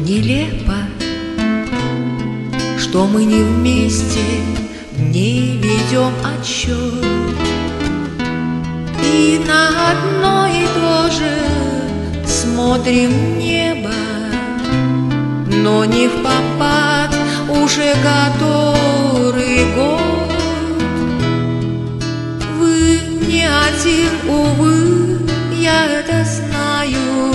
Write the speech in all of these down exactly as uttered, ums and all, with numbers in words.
Нелепо, что мы не вместе не ведем отсчет, и на одно и то же смотрим небо, но не впопад уже который год. Вы не один, увы, я это знаю,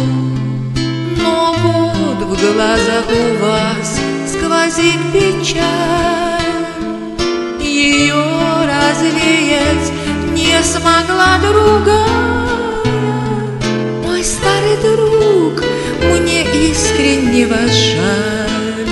но вот в глазах у вас сквозит печаль. Ее развеять не смогла другая. Мой старый друг, мне искренне вас жаль.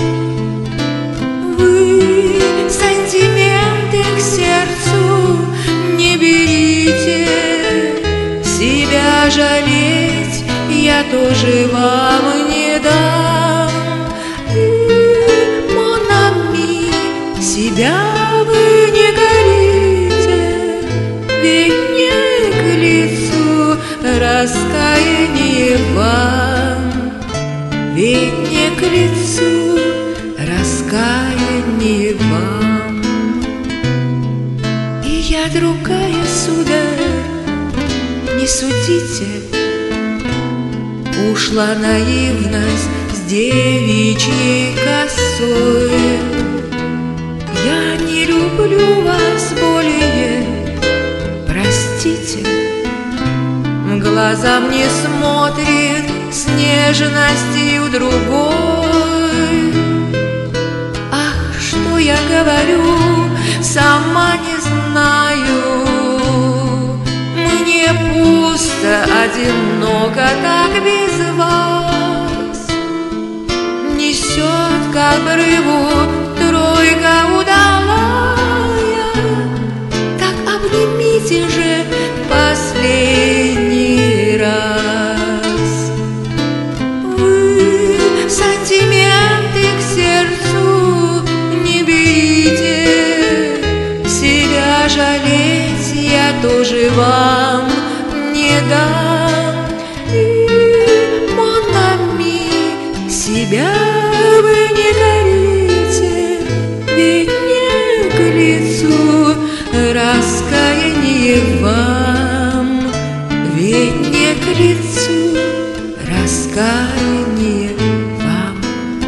Вы сантименты к сердцу не берите, себя жалеть я тоже вам не дам. И, мон ами, себя вы не горите, ведь не к лицу раскаяние вам, ведь не к лицу раскаяние вам. И я другая, сударь, не судите, ушла наивность с девичьей косой. Я не люблю вас более, простите. Глаза мне смотрит с нежностью другой. Ах, что я говорю, сама не знаю. Мне пусто, одиноко так без вас. Несет к обрыву тройка удалая. Так обнимите же последний раз. Вы сантименты к сердцу не берите, себя жалеть я тоже вам не дам. И, мон ами, себя вы не горите, ведь не к лицу раскаяние вам, ведь не к лицу раскаяние вам.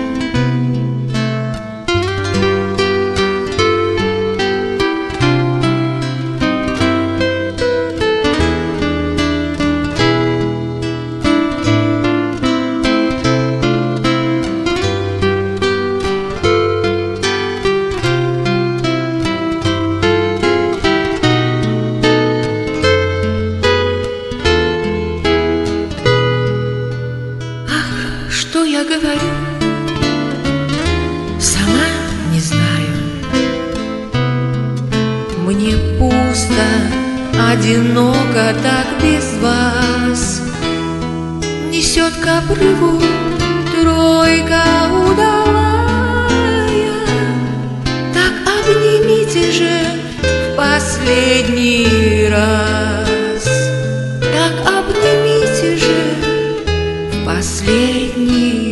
Что я говорю, сама не знаю. Мне пусто, одиноко так без вас. Несет к обрыву тройка удалая. Так обнимите же в последний раз. Так обнимите же последний